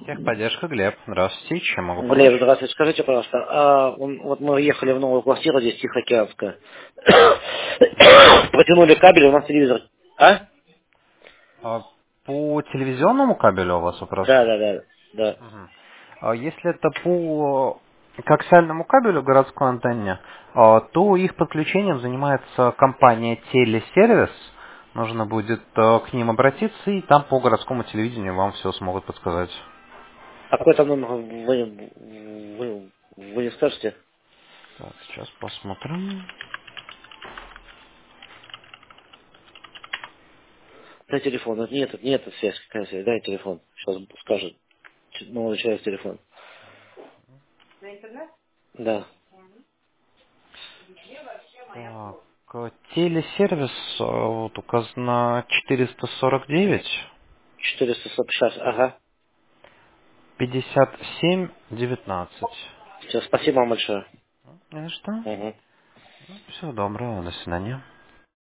Техподдержка, Глеб. Здравствуйте, чем могу помочь? Глеб, здравствуйте. Скажите, пожалуйста, вот мы въехали в новую квартиру, здесь Тихоокеанская. Протянули кабель, у нас телевизор. А? А, По телевизионному кабелю у вас вопрос? Да, да, да. Да. Мгм. Если это по коаксиальному кабелю городской антенне, то их подключением занимается компания Телесервис. Нужно будет к ним обратиться, и там по городскому телевидению вам все смогут подсказать. А какой там номер вы не скажете? Так, сейчас посмотрим. Дай телефон. Нет, связь. Какая связь? Дай телефон. Сейчас скажет. Молодой человек телефон. Да. Так, телесервис вот указано 449 440. Сейчас, ага. 57 19. Все, спасибо вам большое. Не за что. Угу. Всего доброго, до свидания.